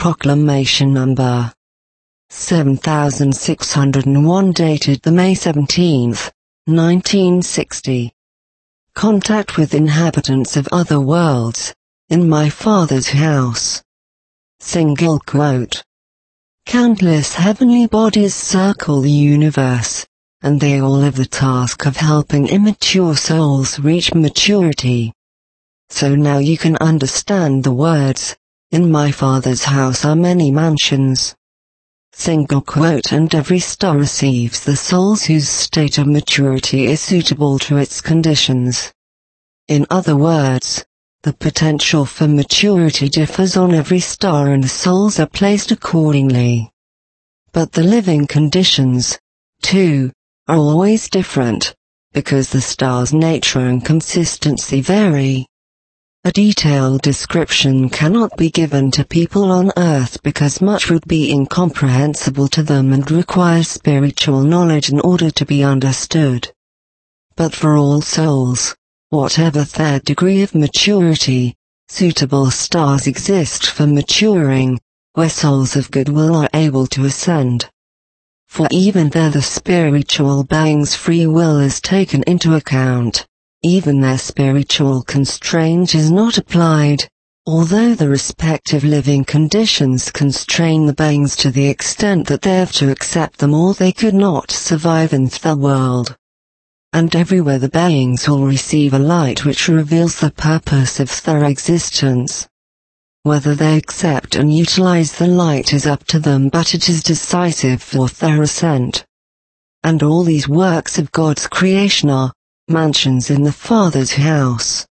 Proclamation Number 7601 dated the May 17, 1960. Contact with inhabitants of other worlds, in my Father's house. Single quote. Countless heavenly bodies circle the universe, and they all have the task of helping immature souls reach maturity. So now you can understand the words, in my Father's house are many mansions. Single quote. And every star receives the souls whose state of maturity is suitable to its conditions. In other words, the potential for maturity differs on every star and the souls are placed accordingly. But the living conditions, too, are always different, because the star's nature and consistency vary. A detailed description cannot be given to people on Earth because much would be incomprehensible to them and require spiritual knowledge in order to be understood. But for all souls, whatever their degree of maturity, suitable stars exist for maturing, where souls of goodwill are able to ascend. For even there the spiritual being's free will is taken into account. Even their spiritual constraint is not applied, although the respective living conditions constrain the beings to the extent that they have to accept them or they could not survive in the world. And everywhere the beings will receive a light which reveals the purpose of their existence. Whether they accept and utilize the light is up to them, but it is decisive for their ascent. And all these works of God's creation are mansions in the Father's house.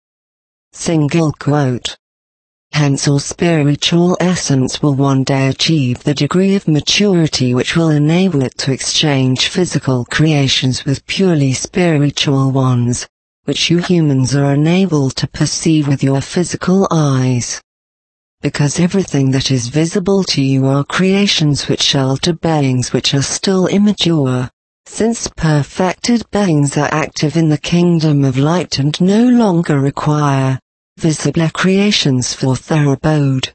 Single quote. Hence all spiritual essence will one day achieve the degree of maturity which will enable it to exchange physical creations with purely spiritual ones, which you humans are unable to perceive with your physical eyes. Because everything that is visible to you are creations which shelter beings which are still immature. Since perfected beings are active in the kingdom of light and no longer require visible creations for their abode.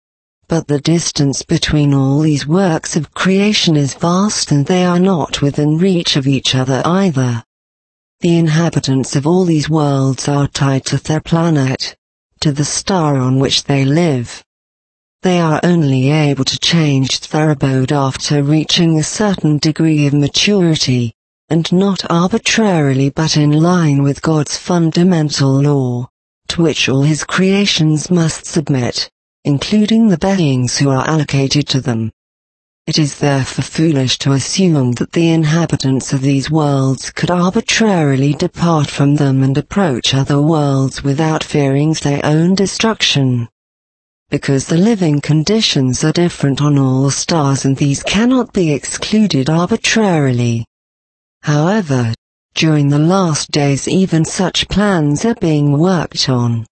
But the distance between all these works of creation is vast and they are not within reach of each other either. The inhabitants of all these worlds are tied to their planet, to the star on which they live. They are only able to change their abode after reaching a certain degree of maturity, and not arbitrarily but in line with God's fundamental law, to which all his creations must submit, including the beings who are allocated to them. It is therefore foolish to assume that the inhabitants of these worlds could arbitrarily depart from them and approach other worlds without fearing their own destruction. Because the living conditions are different on all stars and these cannot be excluded arbitrarily. However, during the last days even such plans are being worked on.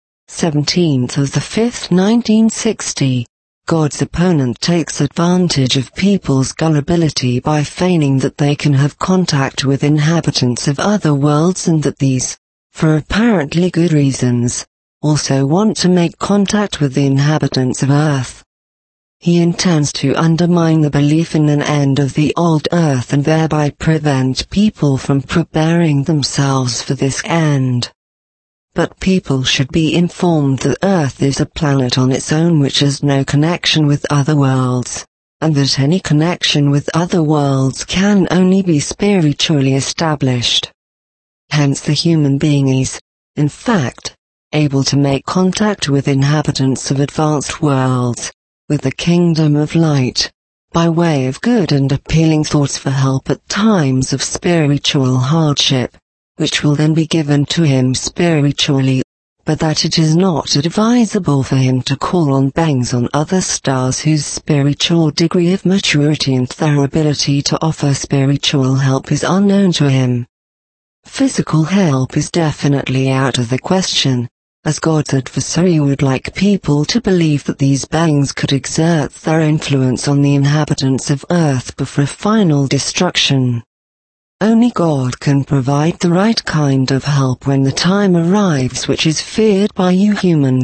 17th of the 5th 1960, God's opponent takes advantage of people's gullibility by feigning that they can have contact with inhabitants of other worlds and that these, for apparently good reasons, also want to make contact with the inhabitants of Earth. He intends to undermine the belief in an end of the old Earth and thereby prevent people from preparing themselves for this end. But people should be informed that Earth is a planet on its own which has no connection with other worlds, and that any connection with other worlds can only be spiritually established. Hence the human being is, in fact, able to make contact with inhabitants of advanced worlds, with the kingdom of light, by way of good and appealing thoughts for help at times of spiritual hardship, which will then be given to him spiritually, but that it is not advisable for him to call on beings on other stars whose spiritual degree of maturity and their ability to offer spiritual help is unknown to him. Physical help is definitely out of the question, as God's adversary would like people to believe that these beings could exert their influence on the inhabitants of Earth before final destruction. Only God can provide the right kind of help when the time arrives which is feared by you humans,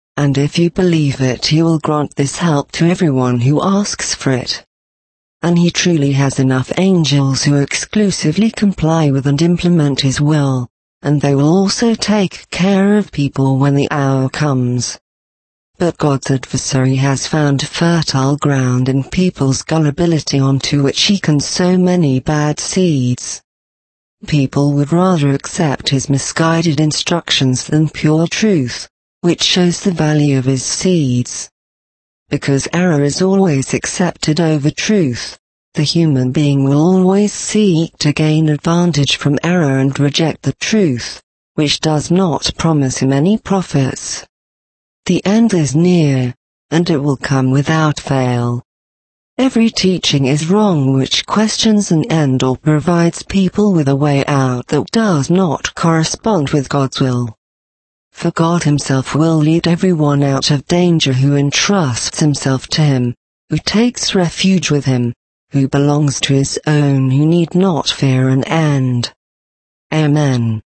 and if you believe it, he will grant this help to everyone who asks for it. And he truly has enough angels who exclusively comply with and implement his will, and they will also take care of people when the hour comes. But God's adversary has found fertile ground in people's gullibility onto which he can sow many bad seeds. People would rather accept his misguided instructions than pure truth, which shows the value of his seeds. Because error is always accepted over truth, the human being will always seek to gain advantage from error and reject the truth, which does not promise him any profits. The end is near, and it will come without fail. Every teaching is wrong which questions an end or provides people with a way out that does not correspond with God's will. For God himself will lead everyone out of danger who entrusts himself to him, who takes refuge with him, who belongs to his own, who need not fear an end. Amen.